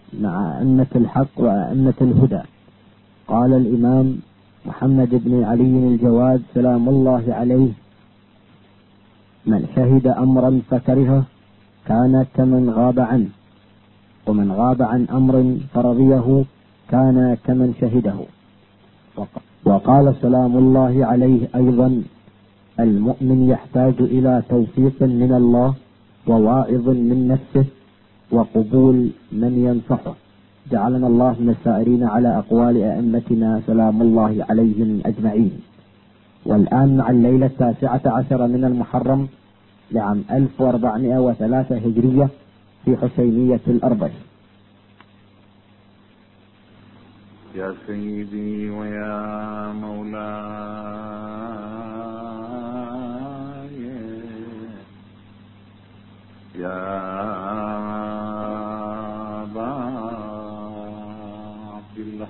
مع أئمة الحق وأئمة الهدى. قال الإمام محمد بن علي الجواد سلام الله عليه: من شهد أمرا فكرهه كان كمن غاب عنه، ومن غاب عن أمر فرضيه كان كمن شهده. وقال سلام الله عليه أيضا: المؤمن يحتاج إلى توفيق من الله وواعظ من نفسه وقبول من ينصحه. جعلنا الله من السائرين على أقوال أئمتنا سلام الله عليهم أجمعين. والآن مع الليلة 19 من المحرم لعام 1403 هجرية في حسينية الأربش. يا سيدي ويا مولاي يا أبا عبد الله،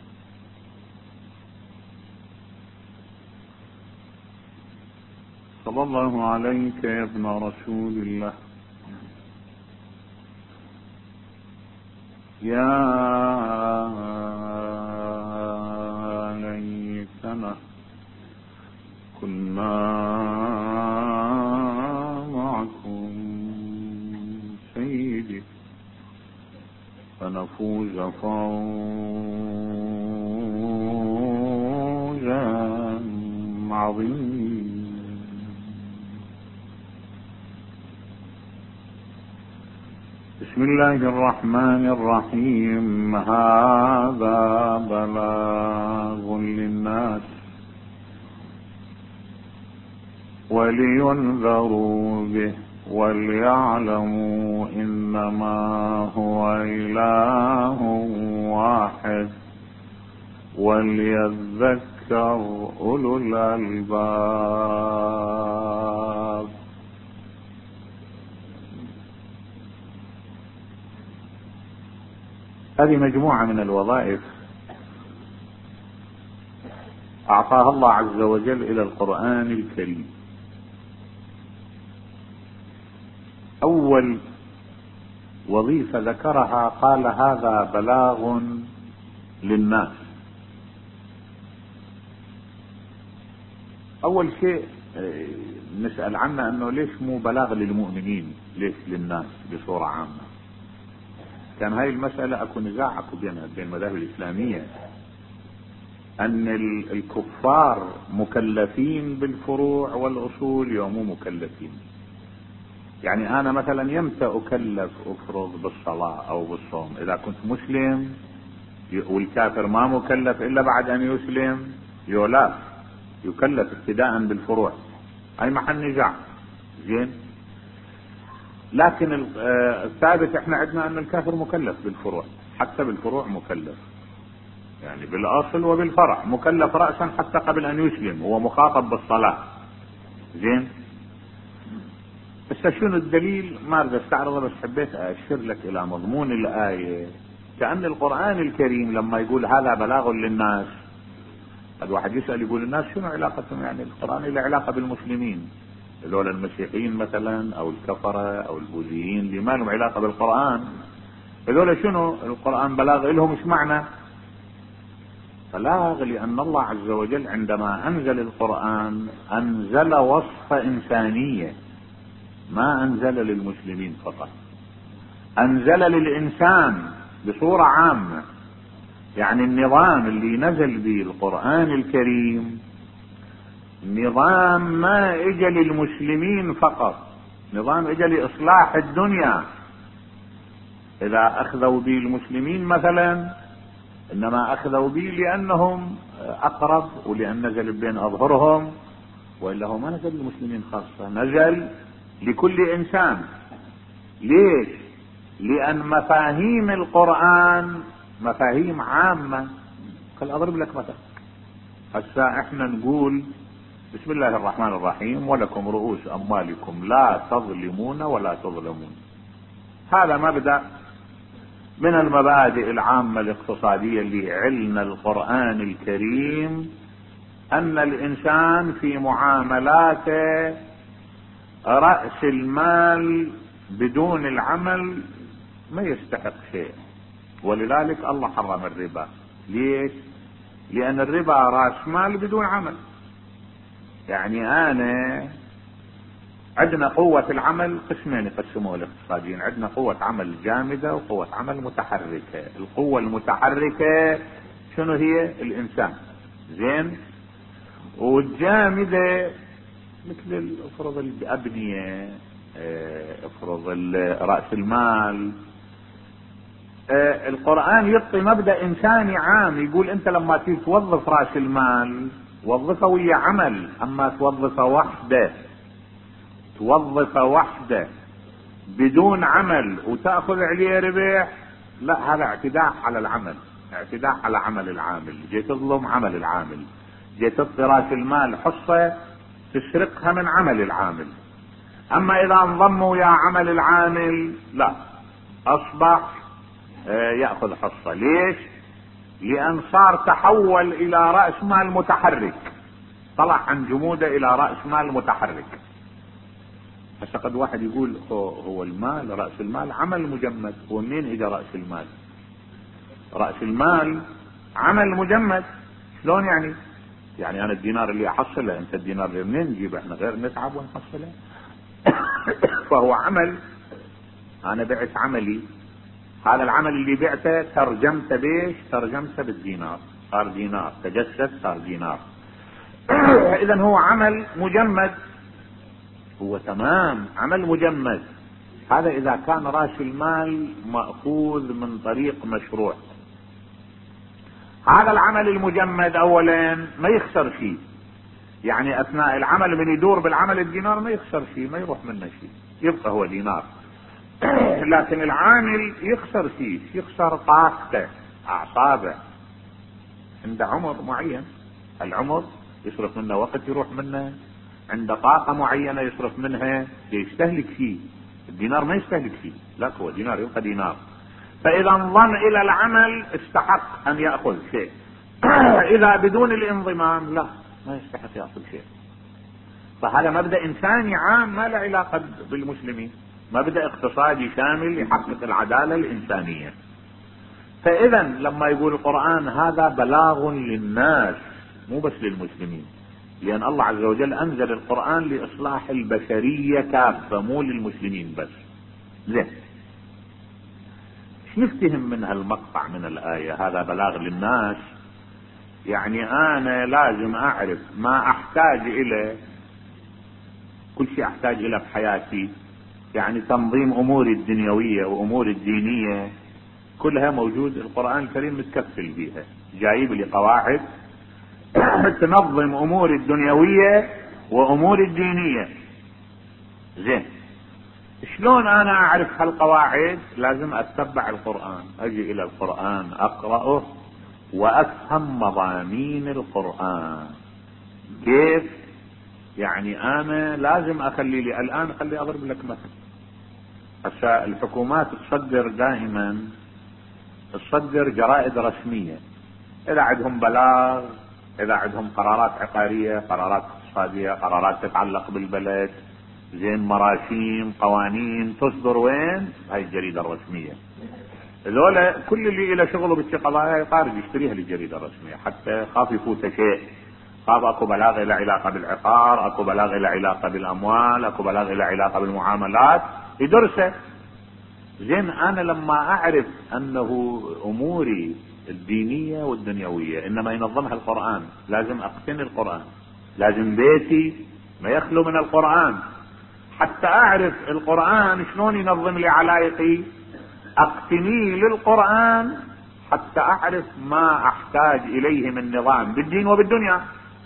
صلى الله عليك يا ابن رسول الله، يا ليتنا كنا معكم سيدي فنفوز فوزا عظيما. بسم الله الرحمن الرحيم. هذا بلاغ للناس ولينذروا به وليعلموا إنما هو إله واحد وليذكر أولو الألباب. هذه مجموعة من الوظائف أعطاها الله عز وجل إلى القرآن الكريم. أول وظيفة ذكرها قال: هذا بلاغ للناس. أول شيء نسأل عنه أنه ليش مو بلاغ للمؤمنين، ليش للناس بصورة عامة؟ كان هاي المسألة أكو نزاع بين المذاهب الإسلامية، أن الكفار مكلفين بالفروع والأصول يوم مو مكلفين. يعني أنا مثلا يمتى أكلف أفرض بالصلاة أو بالصوم؟ إذا كنت مسلم، والكافر ما مكلف إلا بعد أن يسلم، لا يكلف ابتداء بالفروع. هاي محل نزاع. زين، لكن الثابت احنا عندنا ان الكافر مكلف بالفروع، حتى بالفروع مكلف، يعني بالاصل وبالفرع مكلف رأسا حتى قبل ان يسلم، هو مخاطب بالصلاة. زين، بس شنو الدليل؟ ما اريد استعرضه، بس حبيت اشير لك الى مضمون الآية. كأن القرآن الكريم لما يقول هذا بلاغ للناس، الواحد يسأل يقول الناس شنو علاقتهم؟ يعني القرآن له علاقة بالمسلمين، هذول المسيحيين مثلا او الكفرة او البوذيين اللي ما لهم علاقة بالقرآن، هذول شنو القرآن بلاغ لهم؟ ايش معنى بلاغ؟ لان الله عز وجل عندما انزل القرآن انزل وصف انسانية، ما انزل للمسلمين فقط، انزل للانسان بصورة عامة. يعني النظام اللي نزل به القرآن الكريم نظام ما اجى للمسلمين فقط، نظام اجى لاصلاح الدنيا. اذا اخذوا به المسلمين مثلا، انما اخذوا به لانهم اقرب ولان نزل بين اظهرهم، والا هو ما نزل للمسلمين خاصة، نزل لكل انسان. ليش؟ لان مفاهيم القرآن مفاهيم عامة. خل اضرب لك مثلا. هسه احنا نقول بسم الله الرحمن الرحيم: ولكم رؤوس اموالكم لا تظلمون ولا تظلمون. هذا مبدأ من المبادئ العامة الاقتصادية اللي علنا القرآن الكريم، ان الانسان في معاملاته رأس المال بدون العمل ما يستحق شيء. ولذلك الله حرم الربا. ليش؟ لان الربا راس مال بدون عمل. يعني انا عندنا قوة العمل قسمين يقسموها الاقتصاديين، عندنا قوة عمل جامدة وقوة عمل متحركة. القوة المتحركة شنو هي؟ الانسان، زين. والجامدة مثل افرض الابنية، افرض رأس المال. القرآن يعطي مبدأ انساني عام، يقول انت لما تيجي توظف رأس المال وظفه ويا عمل، اما توظفه وحده بدون عمل وتأخذ عليه ربح، لا، هذا اعتداء على العمل، اعتداء على عمل العامل. جيت تظلم عمل العامل، جيت تعطي راس المال حصة تسرقها من عمل العامل. اما اذا انضموا يا عمل العامل لا، اصبح يأخذ حصة. ليش؟ لان صار تحول الى رأس مال متحرك، طلع عن جموده الى رأس مال متحرك. هسه قد واحد يقول هو المال، رأس المال عمل مجمد. ومنين اجى رأس المال؟ رأس المال عمل مجمد. شلون يعني؟ يعني انا الدينار اللي احصله، انت الدينار اللي منين نجيبه؟ احنا غير نتعب ونحصله. فهو عمل، انا بعت عملي، هذا العمل اللي بعته ترجمته بيش؟ ترجمته بالدينار، صار دينار، تجسد صار دينار. اذا هو عمل مجمد، هو تمام عمل مجمد. هذا اذا كان راس المال مأخوذ من طريق مشروع. هذا العمل المجمد اولا ما يخسر شيء، يعني اثناء العمل من يدور بالعمل الدينار ما يخسر شيء، ما يروح منه شيء، يبقى هو دينار. لكن العامل يخسر شيء، يخسر طاقته، اعصابه، عنده عمر معين، العمر يصرف منه وقت يروح منه، عنده طاقة معينة يصرف منها، يستهلك شيء. الدينار ما يستهلك شيء، لا، هو دينار يبقى دينار. فاذا انضم الى العمل استحق ان يأخذ شيء. اذا بدون الانضمام لا، ما يستحق يأخذ شيء. فهذا مبدأ انساني عام ما له علاقة بالمسلمين، مبدأ اقتصادي شامل يحقق العدالة الانسانية. فاذا لما يقول القرآن هذا بلاغ للناس مو بس للمسلمين، لان الله عز وجل انزل القرآن لاصلاح البشرية كافة مو للمسلمين بس. زين، ايش نفتهم من هالمقطع من الآية هذا بلاغ للناس؟ يعني انا لازم اعرف ما احتاج اليه، كل شيء احتاج اليه بحياتي، يعني تنظيم اموري الدنيوية واموري الدينية كلها موجود، القرآن الكريم متكفل بيها، جايب لي قواعد تنظم اموري الدنيوية واموري الدينية. زين، شلون انا اعرف هالقواعد؟ لازم اتبع القرآن، اجي الى القرآن اقرأه وافهم مضامين القرآن. كيف؟ يعني انا لازم اخلي لي الان، خلي اضرب لك مثل. هسه الحكومات تصدر دائما، تصدر جرائد رسمية، اذا عندهم بلاغ، اذا عندهم قرارات عقارية، قرارات اقتصادية، قرارات تتعلق بالبلد، زين، مراسيم، قوانين، تصدر وين؟ هاي الجريدة الرسمية. ذولا كل اللي له شغله بالشي قضايا يطارد يشتريها للجريدة الرسمية، حتى خاف يفوت شيء، خاف اكو بلاغ له علاقة بالعقار، اكو بلاغ له علاقة بالاموال، اكو بلاغ له علاقة بالمعاملات، يدرسه. زين، انا لما اعرف انه اموري الدينية والدنيوية انما ينظمها القرآن، لازم اقتني القرآن، لازم بيتي ما يخلو من القرآن. حتى اعرف القرآن شلون ينظم لي علايقي، اقتني للقرآن حتى اعرف ما احتاج اليه من نظام بالدين وبالدنيا.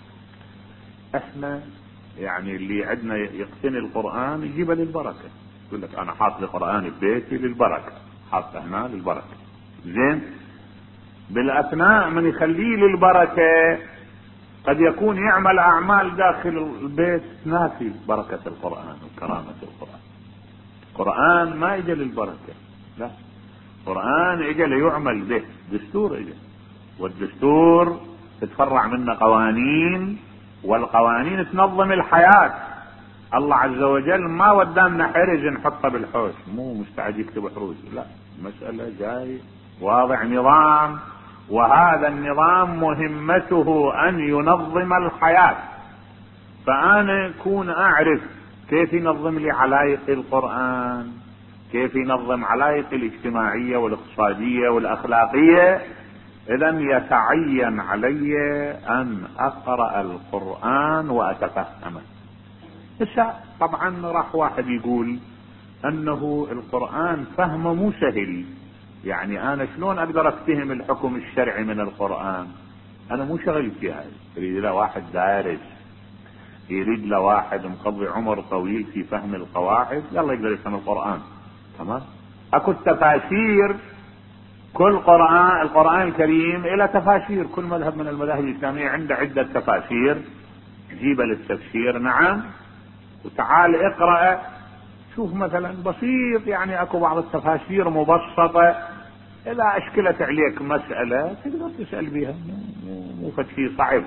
احنا يعني اللي عندنا يقتني القرآن يجيبه للبركة، يقول لك انا حاط القرآن ببيتي للبركة، حاط هنا للبركة. زين، بالاثناء من يخليه للبركة قد يكون يعمل اعمال داخل البيت ناسي بركة القرآن وكرامة القرآن. القرآن ما اجى للبركة، لا، القرآن اجى ليعمل به، دستور اجى، والدستور تتفرع منه قوانين، والقوانين تنظم الحياة. الله عز وجل ما ودانا حرج نحطه بالحوش، مو مستعد يكتب حروج، لا، مسألة جاي واضع نظام، وهذا النظام مهمته ان ينظم الحياة. فانا اكون اعرف كيف ينظم لي علائق القرآن، كيف ينظم علائق الاجتماعية والاقتصادية والاخلاقية. اذا يتعين علي ان اقرأ القرآن واتفهمه. طبعا راح واحد يقول انه القرآن فهمه مو سهل، يعني انا شلون اقدر افتهم الحكم الشرعي من القرآن؟ انا مو شغل في هذا. يريد له واحد دارس، يريد له واحد مقضي عمر طويل في فهم القواعد، يلا يقدر يفهم القرآن. تمام. اكو التفاسير، كل القرآن الكريم الى تفاسير، كل مذهب من المذاهب الاسلامية عنده عدة تفاسير، جيب للتفسير. نعم. وتعال اقرأ، شوف مثلا بسيط، يعني اكو بعض التفاسير مبسطة، اذا اشكلت عليك مسألة تقدر تسأل بها، مو شيء صعب.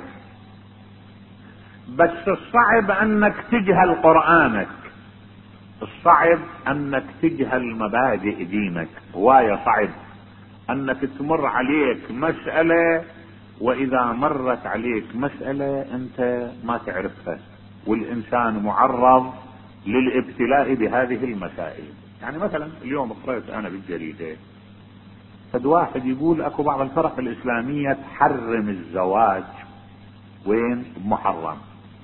بس الصعب انك تجهل قرآنك، الصعب انك تجهل مبادئ دينك. هواية صعب انك تمر عليك مسألة، واذا مرت عليك مسألة انت ما تعرفها، والانسان معرض للابتلاء بهذه المسائل. يعني مثلا اليوم قرأت انا بالجريدة فد واحد يقول اكو بعض الفرق الاسلامية تحرم الزواج وين؟ بمحرم.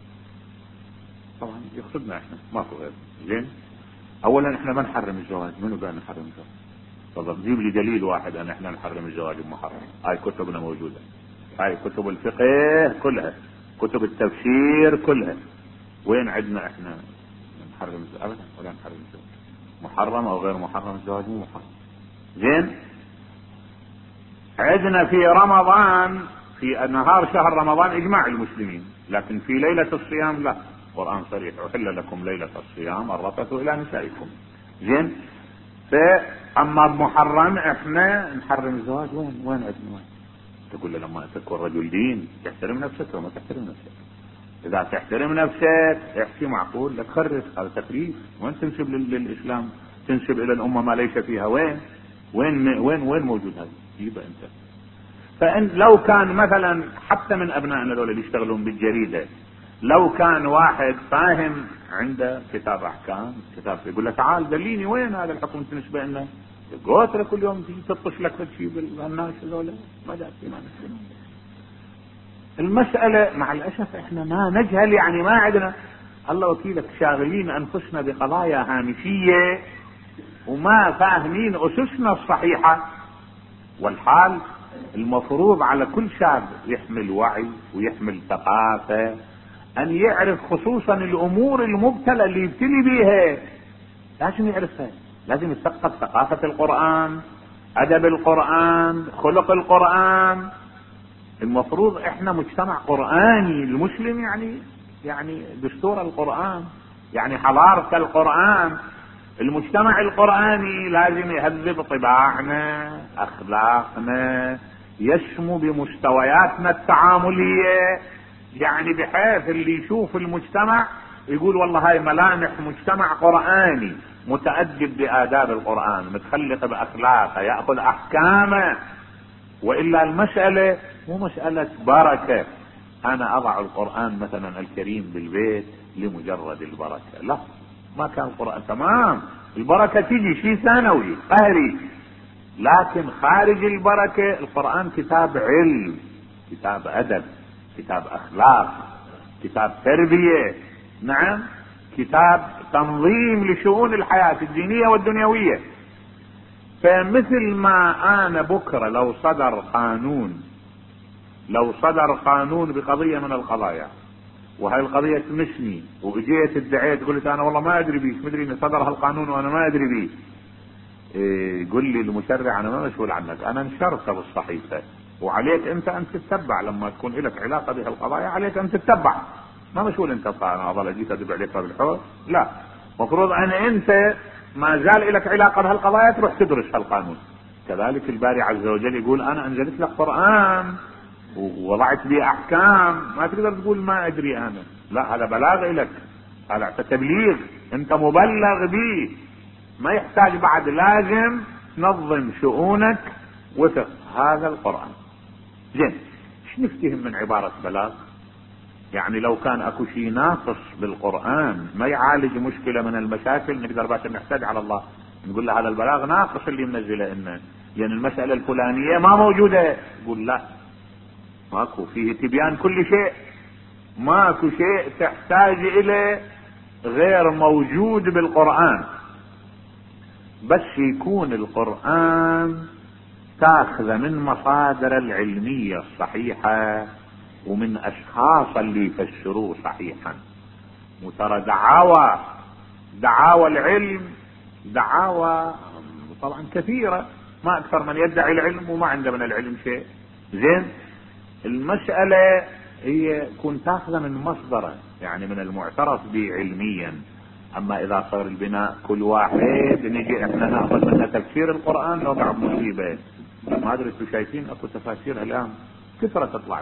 طبعا يقصدنا احنا، ماكو غير. زين، اولا احنا ما نحرم الزواج، منو قال نحرم الزواج؟ طب جيب لي دليل واحد ان احنا نحرم الزواج بمحرم. هاي كتبنا موجودة، هاي كتب الفقه كلها، كتب التفسير كلها. وين عندنا احنا نحرم الزواج؟ ابدا، ولا نحرم الزواج. محرم او غير محرم، الزواج مو محرم. زين، عندنا في رمضان، في نهار شهر رمضان اجماع المسلمين، لكن في ليلة الصيام لا. القرآن صريح: احل لكم ليلة الصيام الرفث الى نسائكم. زين، فاما بمحرم احنا نحرم الزواج. وين عندنا؟ وين؟ تقول له لما تكون رجل دين تحترم نفسك وما تحترم نفسك. اذا تحترم نفسك احكي معقول، لا تخرف، هذا تخريف. وين تنسب للاسلام، تنسب الى الامة ما ليس فيها؟ وين موجود هذا؟ جيبه انت. فان لو كان مثلا حتى من ابنائنا دول اللي يشتغلون بالجريدة، لو كان واحد فاهم عنده كتاب احكام، كتاب يقول له تعال دليني وين هذا الحكم بالنسبه لنا، قوتله كل يوم تيجي تطش لك شيء بالناس هذول ما جاء فينا. المسألة مع الاسف احنا ما نجهل، يعني ما عندنا، الله وكيلك، شاغلين انفسنا بقضايا هامشية وما فاهمين اسسنا الصحيحة. والحال المفروض على كل شاب يحمل وعي ويحمل ثقافة ان يعرف خصوصا الامور المبتلى اللي يبتلي بيها، لازم يعرفها، لازم يثقف ثقافة القرآن، ادب القرآن، خلق القرآن. المفروض احنا مجتمع قرآني، المسلم يعني دستور القرآن، يعني حضارة القرآن. المجتمع القرآني لازم يهذب طباعنا، اخلاقنا، يسمو بمستوياتنا التعاملية، يعني بحيث اللي يشوف المجتمع يقول والله هاي ملامح مجتمع قرآني، متأدب بآداب القرآن، متخلق بأخلاقه، يأخذ أحكامه. وإلا المسألة مو مسألة بركة، أنا أضع القرآن مثلا الكريم بالبيت لمجرد البركة، لا، ما كان القرآن تمام. البركة تيجي شيء ثانوي قهري، لكن خارج البركة القرآن كتاب علم، كتاب أدب، كتاب أخلاق، كتاب تربية، نعم، كتاب تنظيم لشؤون الحياة الدينية والدنيوية. فمثل ما أنا بكرة لو صدر قانون بقضية من القضايا، وهي القضية تمسني، وإجيت ادعيت قلت أنا والله ما أدري بيش، مدري إن صدر هالقانون وأنا ما أدري بيه، قل لي المشرع أنا ما مسؤول عنك، أنا نشرت بالصحيفة، وعليك أنت أن تتبع. لما تكون لك علاقة بهالقضايا عليك أن تتبع، ما مسؤول أنت. أنا أظل أجيت أدب عليك بالحوث، لا، مفروض أن أنت ما زال لك علاقة بهالقضايا تروح تدرس هالقانون. كذلك الباري عز وجل يقول أنا أنزلت لك قرآن ووضعت به أحكام، ما تقدر تقول ما أدري أنا، لا، هذا بلاغ لك، هذا تبليغ، أنت مبلغ به، ما يحتاج بعد، لازم تنظم شؤونك وفق هذا القرآن. زين، ايش نفتهم من عبارة بلاغ؟ يعني لو كان اكو شيء ناقص بالقرآن ما يعالج مشكلة من المشاكل، نقدر بس نحتاج على الله نقول له هذا البلاغ ناقص اللي منزله لنا، يعني المسألة الفلانية ما موجودة. يقول لا، ماكو، فيه تبيان كل شيء، ماكو شيء تحتاج اليه غير موجود بالقرآن. بس يكون القرآن تاخذ من مصادر العلمية الصحيحة ومن اشخاص اللي يفسروه صحيحا. وترى دعاوى العلم دعاوى طبعا كثيرة، ما اكثر من يدعي العلم وما عنده من العلم شيء. زين، المسألة هي كون تاخذ من مصدره، يعني من المعترف به علميا. اما اذا صار البناء كل واحد نجي احنا ناخذ منه تفسير القرآن نوقع بمصيبة. ما ادري انتم شايفين اكو تفاسير الان كثرة تطلع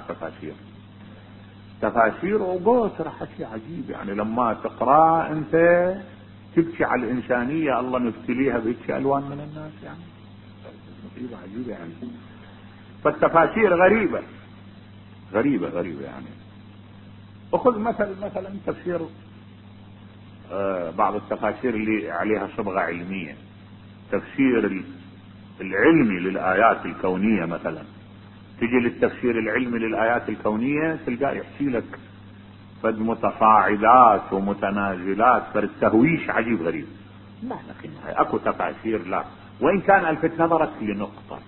تفاسير وقوت حكي عجيب، يعني لما تقرأ انت تبكي على الانسانية، الله نبتليها بهيك الوان من الناس، يعني مصيبة عجيبة يعني. فالتفاسير غريبة يعني. اخذ مثلا تفسير بعض التفاسير اللي عليها صبغة علمية، تفسير العلمي للآيات الكونية مثلا. تجي للتفسير العلمي للآيات الكونية تلقاه يحكي لك فد متصاعدات ومتنازلات، فالتهويش عجيب غريب. لا لكن اكو تفاسير، لا، وان كان الفت نظرك لنقطة،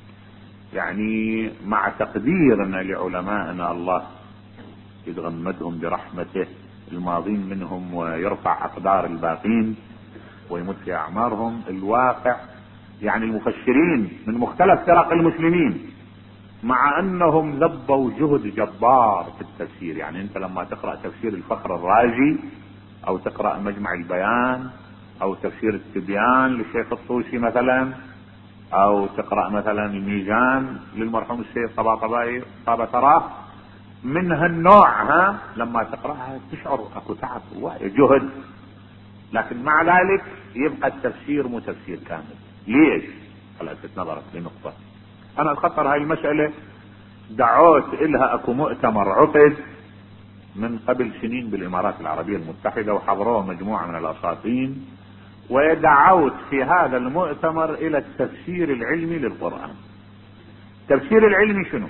يعني مع تقديرنا لعلمائنا الله يتغمدهم برحمته الماضين منهم ويرفع اقدار الباقين ويمد في اعمارهم، الواقع يعني المفسرين من مختلف فرق المسلمين مع انهم ذبوا جهد جبار في التفسير. يعني انت لما تقرأ تفسير الفخر الرازي او تقرأ مجمع البيان او تفسير التبيان للشيخ الطوسي مثلا، او تقرأ مثلا الميزان للمرحوم السيد طباطبائي من هالنوع، لما تقرأها تشعر اكو تعب وجهد، لكن مع ذلك يبقى التفسير مو تفسير كامل. ليش؟ لفت نظرك لنقطة. انا اتخطر هاي المسألة، دعوت الها اكو مؤتمر عقد من قبل سنين بالامارات العربية المتحدة وحضروه مجموعة من الاساطين، ودعوت في هذا المؤتمر الى التفسير العلمي للقرآن. التفسير العلمي شنو؟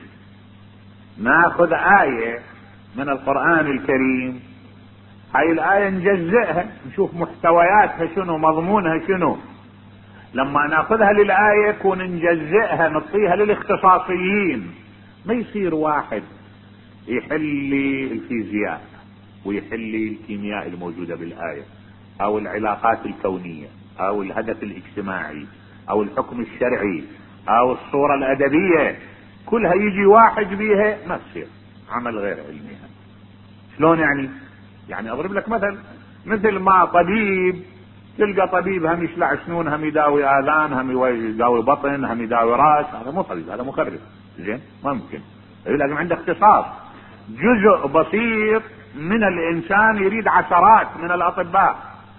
ناخذ آية من القرآن الكريم، هاي الآية نجزئها نشوف محتوياتها شنو، مضمونها شنو. لما ناخذها للآية كون نجزئها نعطيها للاختصاصيين. ما يصير واحد يحل لي الفيزياء ويحل لي الكيمياء الموجودة بالآية او العلاقات الكونية او الهدف الاجتماعي او الحكم الشرعي او الصورة الادبية، كلها يجي واحد بيها، ما تصير عمل غير علمي. شلون يعني اضرب لك مثل ما طبيب تلقى طبيب هم يشلع سنون، هم يداوي اذان، هم يداوي بطن، هم يداوي راس، هذا مو طبيب، هذا مخرف. زين، ما ممكن، لازم عنده اختصاص. جزء بسيط من الانسان يريد عشرات من الاطباء.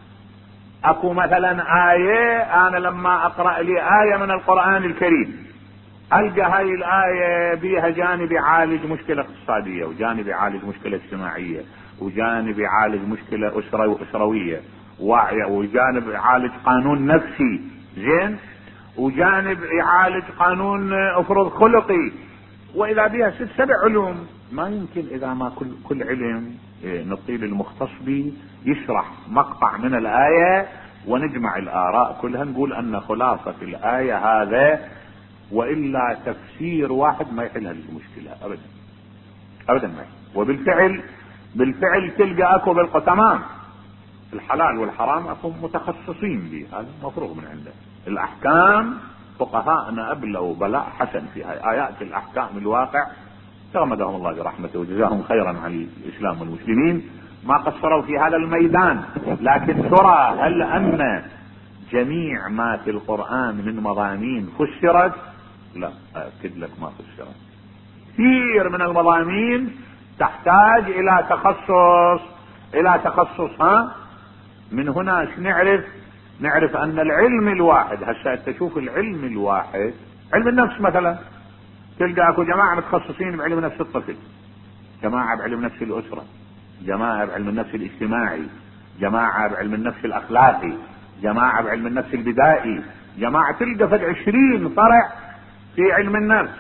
اكو مثلا آية، انا لما اقرأ لي آية من القرآن الكريم القى هاي الآية بيها جانب يعالج مشكلة اقتصادية، وجانب يعالج مشكلة اجتماعية، وجانب يعالج مشكلة أسروية، وجانب يعالج قانون نفسي، زين، وجانب يعالج قانون افرض خلقي، واذا بها 6-7 علوم. ما يمكن اذا ما كل علم نطيل المختص به يشرح مقطع من الآية ونجمع الآراء كلها نقول ان خلاصة الآية هذا، والا تفسير واحد ما يحل هذه المشكلة ابدا ما يحل. وبالفعل تلقى اكو تمام الحلال والحرام اكو متخصصين به، هذا مفروغ من عنده. الاحكام فقهاءنا ابلغوا بلاء حسن في ايات الاحكام الواقع، تغمدهم الله برحمته وجزاهم خيرا عن الاسلام والمسلمين، ما قصروا في هذا الميدان. لكن ترى هل ان جميع ما في القرآن من مضامين فسرت؟ لا، اكد لك ما فسرت. كثير من المضامين تحتاج الى تخصص. من هنا نعرف ان العلم الواحد، هسه تشوف العلم الواحد علم النفس مثلا تلقى اكو جماعة متخصصين بعلم نفس الطفل، جماعة بعلم نفس الاسرة، جماعة بعلم النفس الاجتماعي، جماعة بعلم النفس الاخلاقي، جماعة بعلم النفس البدائي، جماعة تلقى فد 20 فرع في علم النفس.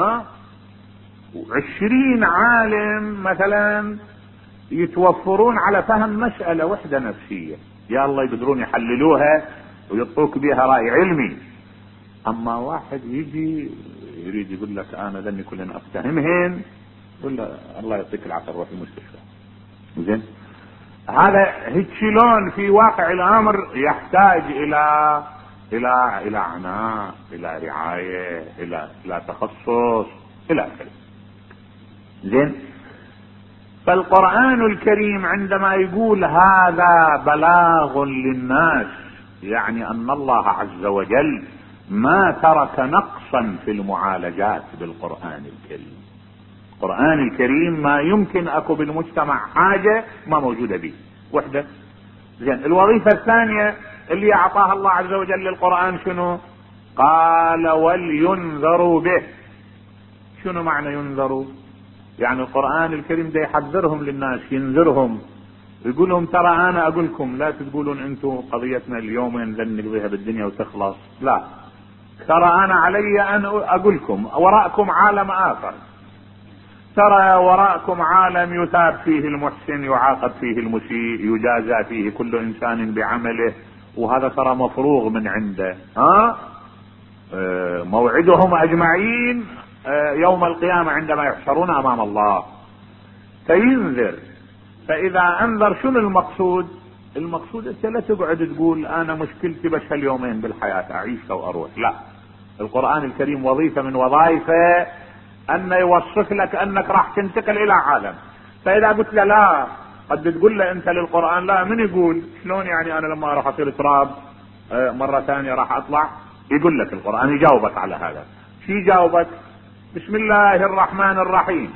20 عالم مثلا يتوفرون على فهم مسألة وحدة نفسية، يا الله يقدرون يحللوها ويعطوك بها رأي علمي. اما واحد يجي يريد يقول لك انا ذني كلنا افتهمهن، يقول له الله يعطيك العافية روح المستشفى. زين، هذا هيك شلون في واقع الامر يحتاج الى عناء، الى رعاية، الى تخصص، الى اخره. زين، فالقرآن الكريم عندما يقول هذا بلاغ للناس، يعني ان الله عز وجل ما ترك نقصا في المعالجات بالقرآن الكريم. القرآن الكريم ما يمكن اكو بالمجتمع حاجة ما موجودة به وحدة. زين، الوظيفة الثانية اللي اعطاها الله عز وجل للقرآن شنو؟ قال ولينذروا به. شنو معنى ينذروا؟ يعني القرآن الكريم ده يحذرهم للناس، ينذرهم، يقول لهم ترى انا اقول لكم لا تقولون انتم قضيتنا اليومين لن نقضيها بالدنيا وتخلص، لا، ترى انا علي ان اقول لكم وراءكم عالم اخر، ترى وراءكم عالم يثاب فيه المحسن، يعاقب فيه المسيء، يجازى فيه كل انسان بعمله، وهذا ترى مفروغ من عنده. موعدهم اجمعين يوم القيامة عندما يحشرون امام الله. فينذر، فاذا انذر شنو المقصود؟ المقصود انت لا تقعد تقول انا مشكلتي بس هاليومين بالحياة اعيشها واروح، لا، القرآن الكريم وظيفة من وظائفه ان يوصف لك انك راح تنتقل الى عالم. فاذا قلت له لا، قد تقول له انت للقرآن لا، من يقول شلون يعني انا لما راح اصير تراب مرة ثانية راح اطلع؟ يقول لك القرآن يجاوبك على هذا. شو يجاوبك؟ بسم الله الرحمن الرحيم،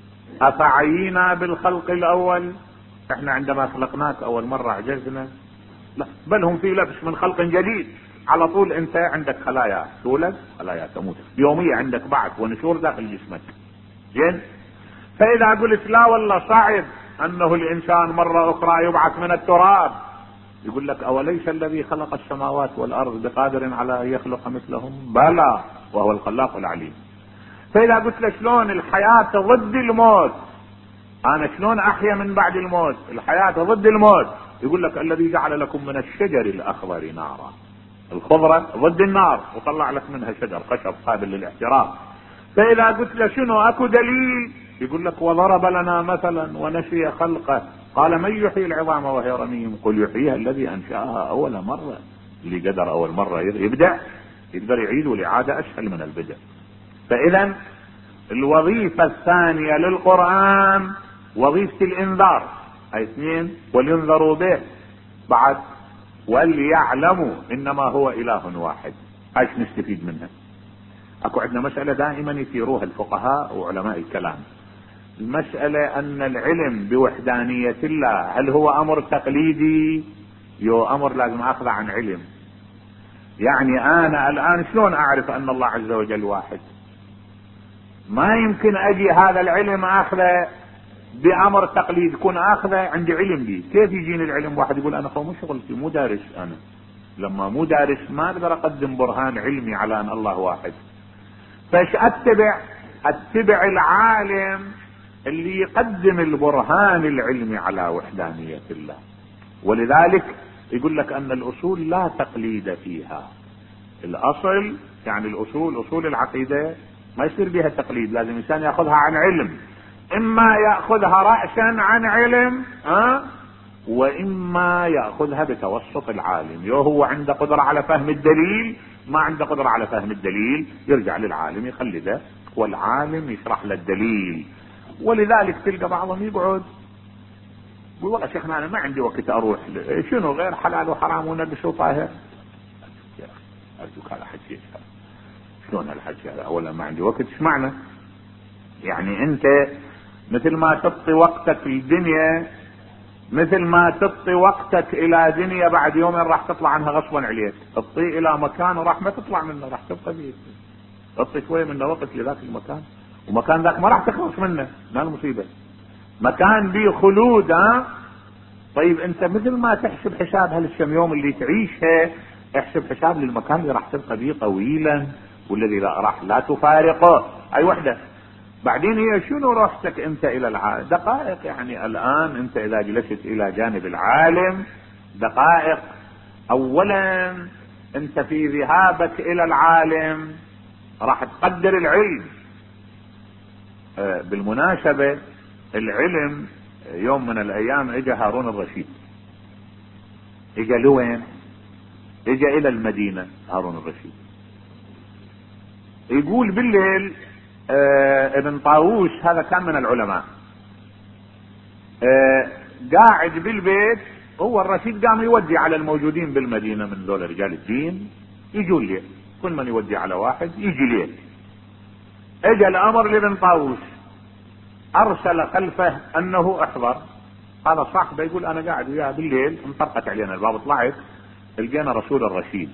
افعينا بالخلق الاول، احنا عندما خلقناك اول مرة عجزنا؟ لا، بل هم في لبس من خلق جديد. على طول انت عندك خلايا تولد، خلايا تموت، يوميا عندك بعث ونشور داخل جسمك. زين، فاذا قلت لا والله صعب انه الانسان مرة اخرى يبعث من التراب، يقول لك اوليس الذي خلق السماوات والارض بقادر على ان يخلق مثلهم؟ بلى وهو الخلاق العليم. فاذا قلت له شلون الحياة ضد الموت، انا شلون احيا من بعد الموت؟ الحياة ضد الموت. يقول لك الذي جعل لكم من الشجر الاخضر نارا، الخضرة ضد النار وطلع لك منها شجر خشب قابل للاحتراق. فاذا قلت له شنو اكو دليل؟ يقول لك وضرب لنا مثلا ونسي خلقه، قال من يحيي العظام وهي رميم، قل يحييها الذي انشاها اول مرة. اللي قدر اول مرة يبدع، يقدر يعيد، والاعادة اسهل من البدء. فاذا الوظيفة الثانية للقرآن وظيفة الانذار، اي اثنين، ولينذروا به، بعد وليعلموا انما هو اله واحد. ايش نستفيد منها؟ اكو عندنا مسألة دائما يثيروها الفقهاء وعلماء الكلام، المسألة ان العلم بوحدانية الله هل هو امر تقليدي يو امر لازم اخذ عن علم؟ يعني انا الان شلون اعرف ان الله عز وجل واحد؟ ما يمكن اجي هذا العلم اخذه بامر تقليد، يكون اخذه عندي علم به. كيف يجيني العلم؟ واحد يقول انا مو شغلتي، مو دارس، انا لما مو دارس ما اقدر اقدم برهان علمي على ان الله واحد. فايش اتبع العالم اللي يقدم البرهان العلمي على وحدانية الله. ولذلك يقول لك ان الاصول لا تقليد فيها. الاصل يعني الاصول، اصول العقيدة ما يصير بها تقليد، لازم الانسان ياخذها عن علم، اما ياخذها رأسا عن علم واما ياخذها بتوسط العالم. هو عنده قدرة على فهم الدليل، ما عنده قدرة على فهم الدليل يرجع للعالم يخلده والعالم يشرح له الدليل. ولذلك تلقى بعضهم يقعد يقول والله شيخنا انا ما عندي وقت اروح شنو غير حلال وحرام ونجس وطاهر. ارجوك هذا حكي، شلون هالحكي هذا؟ اولا ما عندي وقت، ايش معنى؟ يعني انت مثل ما تعطي وقتك في الدنيا، مثل ما تعطي وقتك الى دنيا بعد يومين راح تطلع عنها غصبا عليك، تعطيه الى مكان وراح ما تطلع منه، راح تبقى فيه. اعطي شوية من وقت لذاك المكان، ومكان ذاك ما راح تخلص منه، ما المصيبة، مكان به خلود. طيب انت مثل ما تحسب حساب هالكم يوم اللي تعيشها، احسب حساب للمكان اللي راح تبقى به طويلا، والذي راح لا تفارقه. اي وحدة. بعدين هي شنو رحتك انت الى العالم؟ دقائق. يعني الان انت اذا جلست الى جانب العالم دقائق، اولا انت في ذهابك الى العالم راح تقدر العلم. بالمناسبة العلم يوم من الايام اجى هارون الرشيد، اجى لوين؟ اجى الى المدينة هارون الرشيد. يقول بالليل ابن طاووس هذا كان من العلماء، قاعد بالبيت، هو الرشيد قام يودي على الموجودين بالمدينة من دول رجال الدين، يجوا الليل، كل من يودي على واحد يجي ليل. اجى الامر لابن طاووس، ارسل خلفه انه احضر. هذا صاحبه يقول انا قاعد وياه بالليل، انطرقت علينا الباب، طلعت لقينا رسول الرشيد.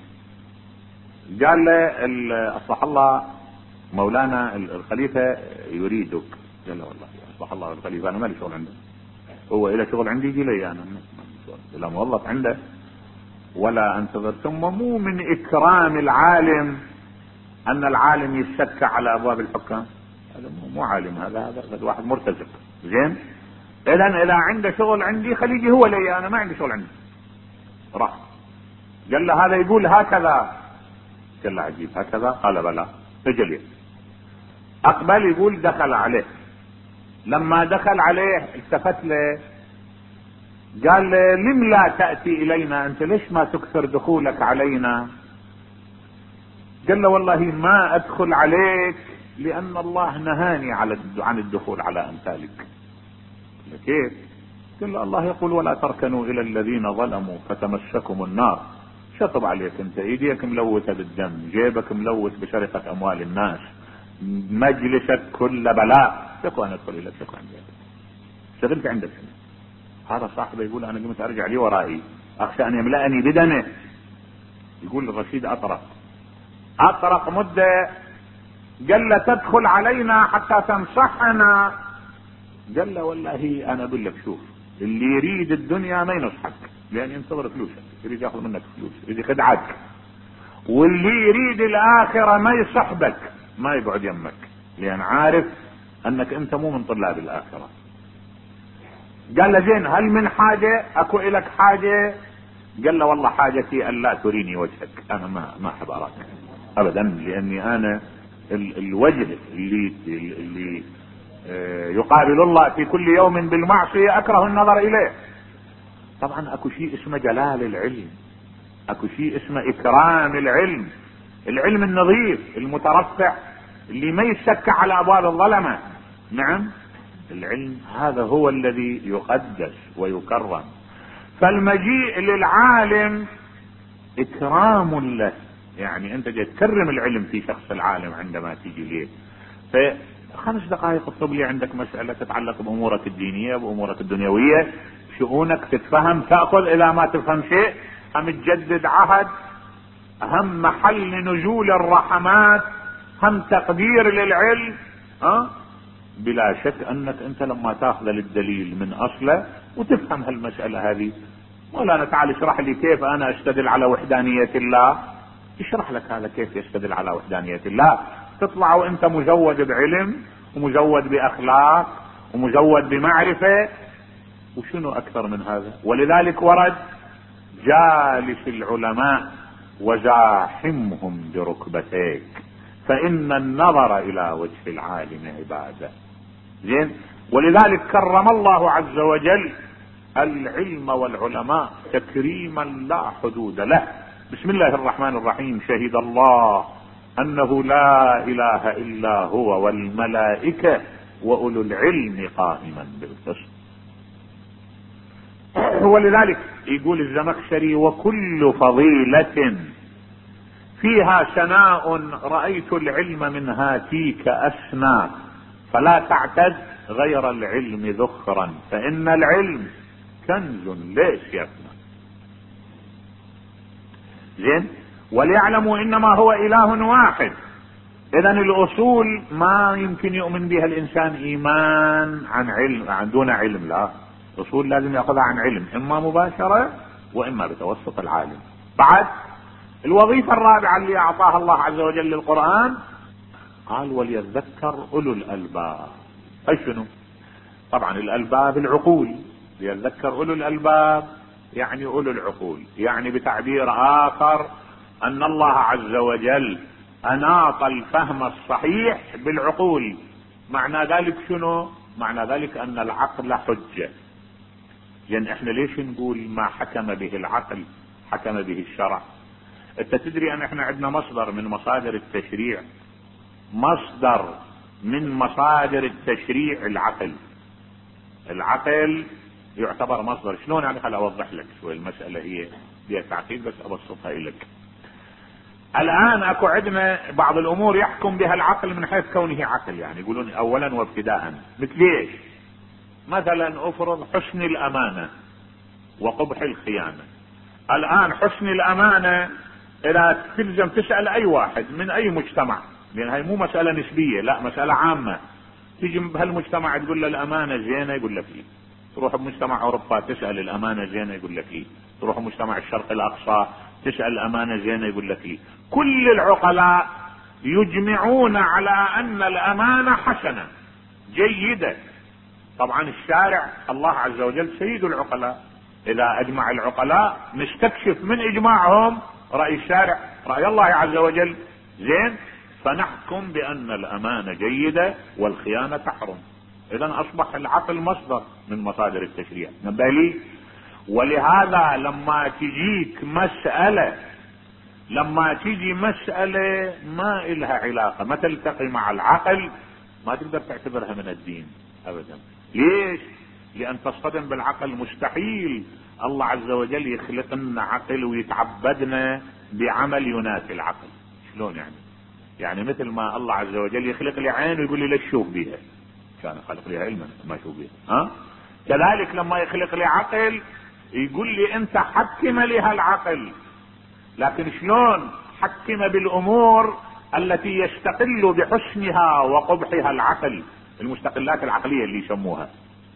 قال له اصلح الله مولانا الخليفة يريدك. قال له والله اصلح الله الخليفة انا ما لي شغل عنده، هو الى شغل عندي يجي لي انا، لا موظف عنده ولا انتظر. ثم مو من اكرام العالم ان العالم يتسكى على ابواب الحكام، هذا مو عالم، هذا واحد مرتزق. زين، اذا عنده شغل عندي خليه يجي هو لي، انا ما عندي شغل عندي. راح قال له هذا يقول هكذا. قال له عجيب هكذا؟ قال بلى. اجل اقبل، يقول دخل عليه. لما دخل عليه التفت له قال له لم لا تأتي الينا؟ انت ليش ما تكثر دخولك علينا؟ قال له والله ما ادخل عليك لان الله نهاني عن الدخول على امثالك. كيف؟ قال له الله يقول ولا تركنوا الى الذين ظلموا فتمسكم النار. شطب عليك انت، ايديك ملوثة بالدم، جيبك ملوث بسرقة اموال الناس، مجلسك كل بلاء، شكو انا ادخل الى شكو عندك، شغلت عندك. هذا صاحبه يقول انا قمت ارجع لي ورائي اخشى ان يملأني بدمه. يقول الرشيد اطرق مدة، قال له تدخل علينا حتى تنصحنا. قال له والله انا اقول لك شوف، اللي يريد الدنيا ما ينصحك لان ينتظر فلوسك، يريد ياخذ منك فلوس، يريد يخدعك. واللي يريد الاخرة ما يصحبك، ما يقعد يمك، لان عارف انك انت مو من طلاب الاخرة. قال له زين هل من حاجة؟ اكو الك حاجة؟ قال له والله حاجتي ان لا تريني وجهك، انا ما احب اراك ابدا، لاني انا الوجه اللي يقابل الله في كل يوم بالمعصية اكره النظر اليه. طبعا اكو شيء اسمه جلال العلم، اكو شيء اسمه اكرام العلم، العلم النظيف المترفع اللي ما يشك على ابواب الظلمة. نعم، العلم هذا هو الذي يقدس ويكرم. فالمجيء للعالم اكرام له، يعني انت جاي تكرم العلم في شخص العالم عندما تيجي ليه. ف5 دقائق اطلب لي عندك مسألة تتعلق بامورك الدينية بامورك الدنيوية، شؤونك تتفهم، تأخذ. اذا ما تفهم شيء هم تجدد عهد، هم محل نزول الرحمات، هم تقدير للعلم. بلا شك انك انت لما تاخذ للدليل من اصله وتفهم هالمسألة هذه، مولانا تعال اشرح لي كيف انا استدل على وحدانية الله. اشرح لك هذا كيف يستدل على وحدانية الله، تطلع وانت مزود بعلم ومزود باخلاق ومزود بمعرفة، وشنو اكثر من هذا؟ ولذلك ورد جالس العلماء وزاحمهم بركبتيك فان النظر الى وجه العالم عبادة. زين، ولذلك كرم الله عز وجل العلم والعلماء تكريما لا حدود له. بسم الله الرحمن الرحيم. شهد الله انه لا اله الا هو والملائكة واولو العلم قائما بالقسط. ولذلك يقول الزمخشري وكل فضيلة فيها ثناء رأيت العلم من هاتيك أسنى فلا تعتد غير العلم ذخرا فإن العلم كنز ليش يفنى. زين، وليعلموا إنما هو إله واحد اذا الاصول ما يمكن يؤمن بها الانسان ايمان عن علم، عن دون علم، لا، الاصول لازم ياخذها عن علم، اما مباشرة واما بتوسط العالم. بعد الوظيفة الرابعة اللي اعطاها الله عز وجل للقرآن، قال وليذكر اولو الالباب. اي شنو؟ طبعا الالباب العقول، ليذكر اولو الالباب يعني اولو العقول، يعني بتعبير اخر ان الله عز وجل اناط الفهم الصحيح بالعقول. معنى ذلك شنو؟ معنى ذلك ان العقل حجة. لان احنا ليش نقول ما حكم به العقل حكم به الشرع؟ انت تدري ان احنا عندنا مصدر من مصادر التشريع، مصدر من مصادر التشريع العقل. العقل يعتبر مصدر. شلون يعني؟ خل اوضح لك شوي، المسألة هي فيها تعقيد بس ابسطها لك. الان اكو عندنا بعض الامور يحكم بها العقل من حيث كونه عقل، يعني يقولون اولا وابتداء، مثل ايش؟ مثلا افرض حسن الامانة وقبح الخيانة. الان حسن الامانة اذا تلزم تسأل اي واحد من اي مجتمع، لان هاي مو مسألة نسبية، لا مسألة عامة. تيجي بهالمجتمع تقول له الامانة زينة يقول لك ايه. تروح بمجتمع اوروبا تسأل الامانة زينة يقول لك ايه. تروح بمجتمع الشرق الاقصى تسأل الامانة زينة يقول لك ايه. كل العقلاء يجمعون على ان الامانة حسنة جيدة. طبعا الشارع الله عز وجل سيد العقلاء، اذا اجمع العقلاء نستكشف من اجماعهم رأي الشارع رأي الله عز وجل زين، فنحكم بان الامانة جيدة والخيانة تحرم. اذا اصبح العقل مصدر من مصادر التشريع. نبالي. ولهذا لما تجيك مسألة، لما تيجي مسألة ما إلها علاقة، ما تلتقي مع العقل، ما تقدر تعتبرها من الدين ابدا. ليش؟ لان تصطدم بالعقل مستحيل الله عز وجل يخلق لنا عقل ويتعبدنا بعمل ينافي العقل. شلون يعني؟ يعني مثل ما الله عز وجل يخلق لي عين ويقول لي لا تشوف بيها، كان خلق لي علما ما اشوف بيها، كذلك لما يخلق لي عقل يقول لي انت حكم لها العقل. لكن شلون؟ حكم بالامور التي يستقل بحسنها وقبحها العقل، المستقلات العقلية اللي يسموها.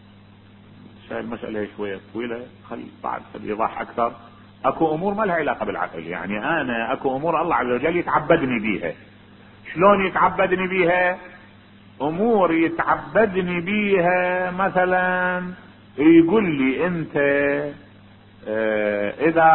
المسألة شوية طويلة، خل بعد ايضاح اكثر. اكو امور ما لها علاقة بالعقل، يعني انا اكو امور الله عز وجل يتعبدني بيها. شلون يتعبدني بيها؟ امور يتعبدني بيها مثلا يقول لي انت اذا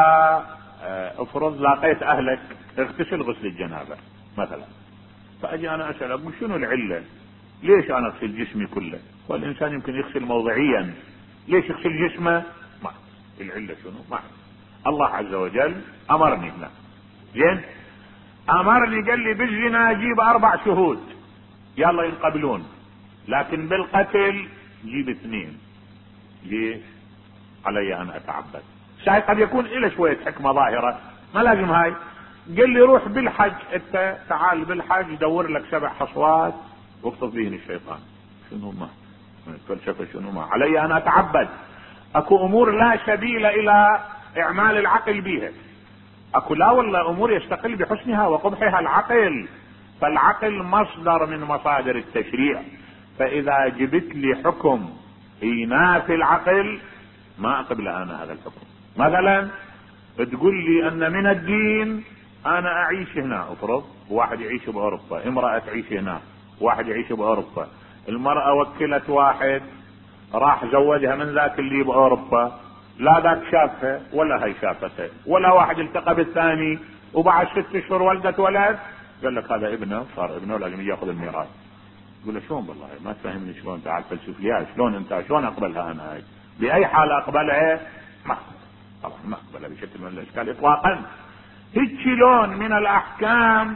افرض لاقيت اهلك اغتسل غسل الجنابة مثلا، فاجي انا اسأل اقول شنو العلة؟ ليش انا اغسل جسمي كله؟ والانسان يمكن يغسل موضعيا، ليش يغسل جسمه؟ ما العلة شنو؟ ما الله عز وجل امرني هنا زين، امرني قال لي بالزنا جيب 4 شهود يلا ينقبلون، لكن بالقتل جيب 2. ليش؟ علي ان اتعبد. شايف قد يكون له شوية حكمة ظاهرة، ما لازم هاي. قال لي روح بالحج، انت تعال بالحج دور لك 7 حصوات واقصد بهن الشيطان. شنو ما فلسفة؟ شنو ما علي ان اتعبد؟ اكو امور لا سبيل الى اعمال العقل بها، اكو لا والله امور يستقل بحسنها وقبحها العقل. فالعقل مصدر من مصادر التشريع، فاذا جبت لي حكم ينافي العقل ما اقبل انا هذا الحكم. مثلا تقول لي ان من الدين انا اعيش هنا، افرض واحد يعيش باوروبا، امرأة تعيش هنا، واحد يعيش باوروبا، المرأة وكلت واحد راح زوجها من ذاك اللي باوروبا، لا ذاك شافها ولا هي شافته، ولا واحد التقى بالثاني وبعد 6 اشهر ولدت ولد، قال لك هذا ابنه صار ابنه لازم ياخذ الميراث. يقول له شلون بالله ما تفهمني شلون، تعال فلسف لي شلون انت شلون اقبلها انا هاي؟ باي حال اقبلها؟ ما طبعا ما اقبلها بشكل من الاشكال اطلاقا. هيك لون من الاحكام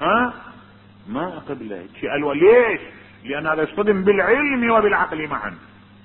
ما اقبلها هيك. ليش؟ لان هذا يصطدم بالعلم وبالعقل معا.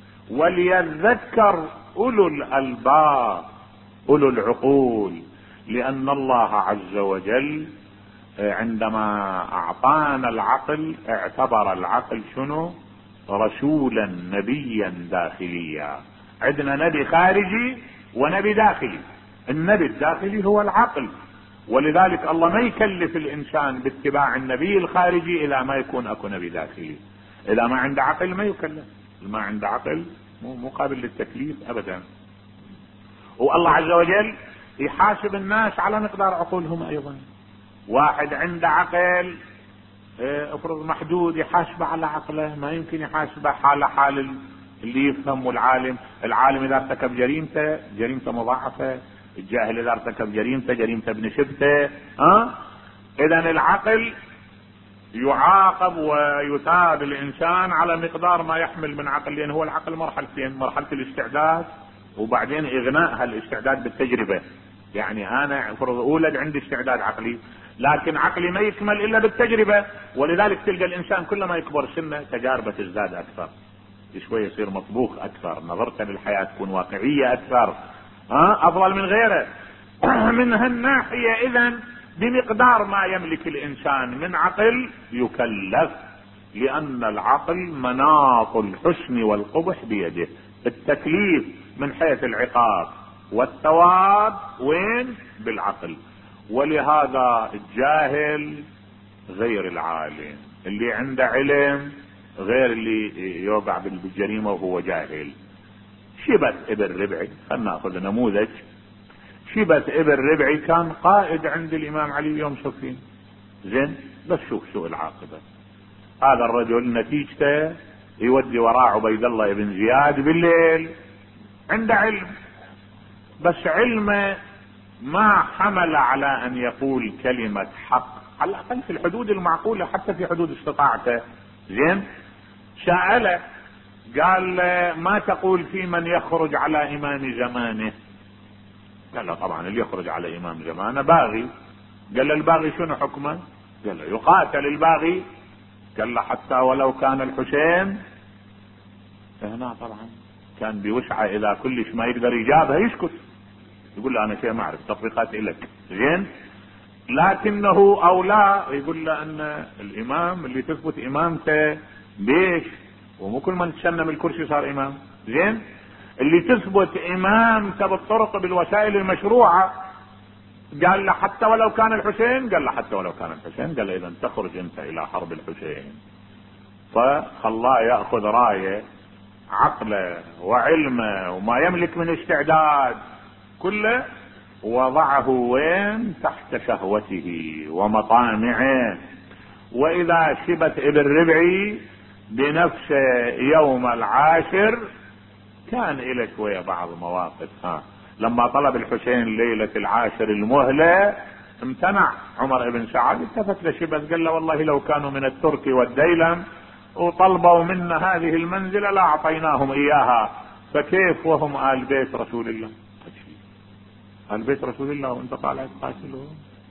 وليذكر اولو الالباب اولو العقول، لان الله عز وجل عندما اعطانا العقل اعتبر العقل شنو؟ رسولا نبيا داخليا. عندنا نبي خارجي ونبي داخلي. النبي الداخلي هو العقل، ولذلك الله ما يكلف الانسان باتباع النبي الخارجي الى ما يكون اكو نبي داخلي. اذا ما عنده عقل ما يكلف، ما عنده عقل مو قابل للتكليف ابدا. والله عز وجل يحاسب الناس على مقدار عقولهم ايضا. واحد عنده عقل افرض محدود يحاسبه على عقله، ما يمكن يحاسبه حال اللي يفهم. والعالم، العالم اذا ارتكب جريمته مضاعفه، الجاهل اذا ارتكب جريمته بنسبته. اذا العقل يعاقب ويثاب الانسان على مقدار ما يحمل من عقل، لان هو العقل مرحلتين: مرحله الاستعداد وبعدين اغناء هالاستعداد بالتجربه. يعني انا افرض اولد عندي استعداد عقلي، لكن عقلي ما يكمل الا بالتجربه. ولذلك تلقى الانسان كلما يكبر سنه تجاربه تزداد اكثر، شوي يصير مطبوخ اكثر، نظرته للحياه تكون واقعيه اكثر، افضل من غيره. من هالناحيه اذا بمقدار ما يملك الانسان من عقل يكلف، لان العقل مناط الحسن والقبح بيده. التكليف من حيث العقاب والثواب وين؟ بالعقل. ولهذا الجاهل غير العالم، اللي عنده علم غير اللي يوقع بالجريمة وهو جاهل. شبت ابن ربعي، خلنا ناخذ نموذج. شبت ابن ربعي كان قائد عند الامام علي يوم صفين، زين، بس شوف سوء العاقبة. هذا الرجل نتيجته يودي وراء عبيد الله بن زياد بالليل، عنده علم، بس علمه ما حمل على ان يقول كلمة حق، على الاقل في الحدود المعقولة، حتى في حدود استطاعته. زين، سأله قال ما تقول في من يخرج على امام زمانه؟ قال له طبعا اللي يخرج على امام زمانه باغي. قال له الباغي شنو حكمه؟ قال له يقاتل الباغي. قال له حتى ولو كان الحسين. هنا طبعا كان بوسعه اذا كلش ما يقدر يجابها يسكت، يقول له انا شيء ما اعرف، تطبيقات الك. زين، لكنه اولى يقول له ان الامام اللي تثبت امامته بيش، ومو كل من تسنم الكرسي صار امام. زين، اللي تثبت امامته بالطرق بالوسائل المشروعه. قال له حتى ولو كان الحسين؟ قال له حتى ولو كان الحسين. قال له اذا تخرج انت الى حرب الحسين. فخلاه ياخذ رايه عقله وعلمه وما يملك من استعداد كله، وضعه وين؟ تحت شهوته ومطامعه. واذا شبت ابن ربعي بنفسه يوم العاشر كان الى شوية بعض مواقف. لما طلب الحسين ليلة العاشر المهلة امتنع عمر بن سعد، التفت لشبت قال له والله لو كانوا من الترك والديلم وطلبوا منا هذه المنزلة لا اعطيناهم اياها، فكيف وهم آل بيت رسول الله؟ آل بيت رسول الله وانت طالع تقاتلهم؟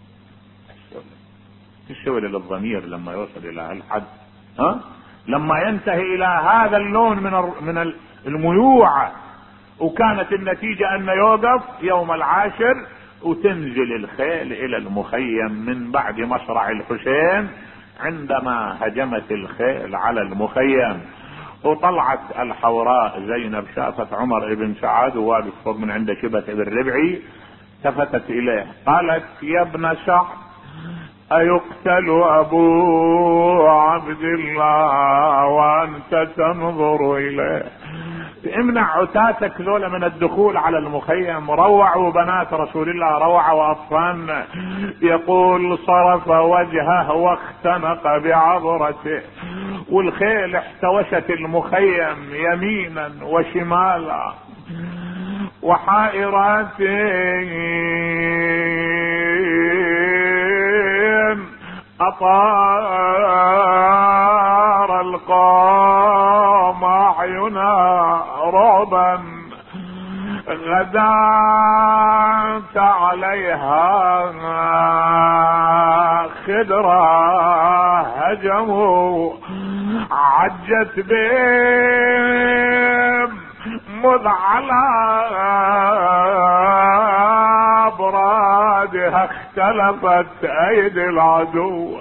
تشتغل للضمير لما يوصل الى هالحد. لما ينتهي الى هذا اللون من الميوعة. وكانت النتيجة ان يوقف يوم العاشر وتنزل الخيل الى المخيم من بعد مصرع الحسين. عندما هجمت الخيل على المخيم وطلعت الحوراء زينب شافت عمر بن سعد وواقف فوق من عند شبت ابن ربعي، التفتت اليه قالت يا ابن سعد ايقتل ابو عبد الله وانت تنظر اليه؟ امنع عتاتك ذولا من الدخول على المخيم. روعوا بنات رسول الله، روعوا اطفالنا. يقول صرف وجهه واختنق بعبرته، والخيل احتوشت المخيم يمينا وشمالا وحائرتين. اطار القوم اعينا رعبا، غدات عليها خدرا هجموا، عجت بهم مذ على برادها اختلفت ايدي العدو،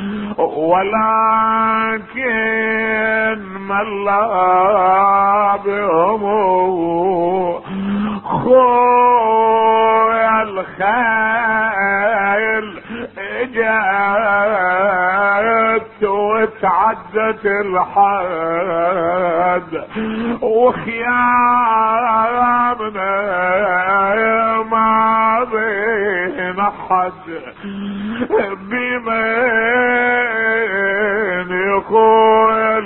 ولكن ملا بهم خويا الخيل وتعدت الحد وخيامنا ما بين حد بمن يخوي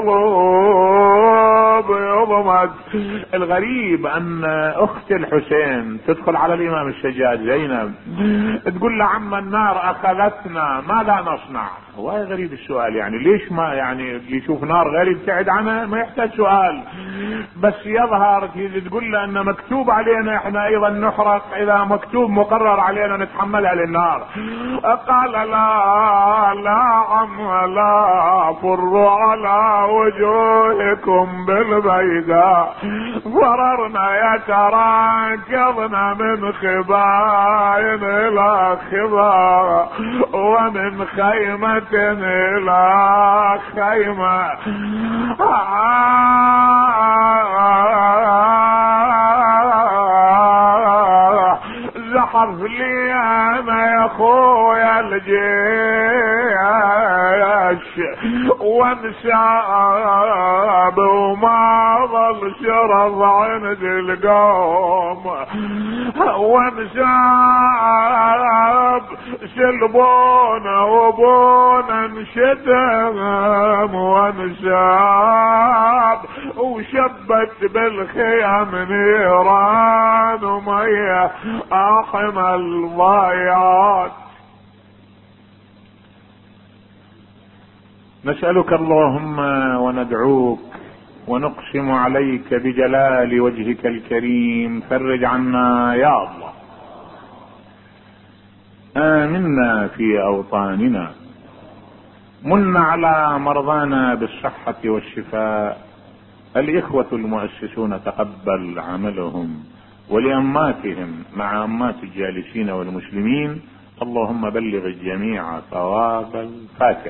القلوب يضمد. الغريب ان اخت الحسين تدخل على الامام الشجاع زينب تقول له عم النار اخذتنا ماذا نصنع؟ هو غريب السؤال، يعني ليش ما يعني اللي يشوف نار غير يبتعد عنها؟ ما يحتاج سؤال، بس يظهر تقول له ان مكتوب علينا احنا ايضا نحرق، اذا مكتوب مقرر علينا نتحملها للنار. قال لا لا عم لا فروا على وجوهكم بالبيداء، فررنا يتراكضنا من خباين الى خبا ومن خيمة الى خيمة. زحف لي انا يا اخويا الجيش وانساب وما ظل شرف عند القوم، وانساب سلبونا وبونا انشدم، وانساب وشبت بالخيام نيران ومية احمى الضيعات. نسألك اللهم وندعوك ونقسم عليك بجلال وجهك الكريم، فرج عنا يا الله. آمنا في أوطاننا، من على مرضانا بالصحة والشفاء. الإخوة المؤسسون تقبل عملهم، ولأماتهم مع أمات الجالسين والمسلمين اللهم بلغ الجميع ثواب الفاتحة.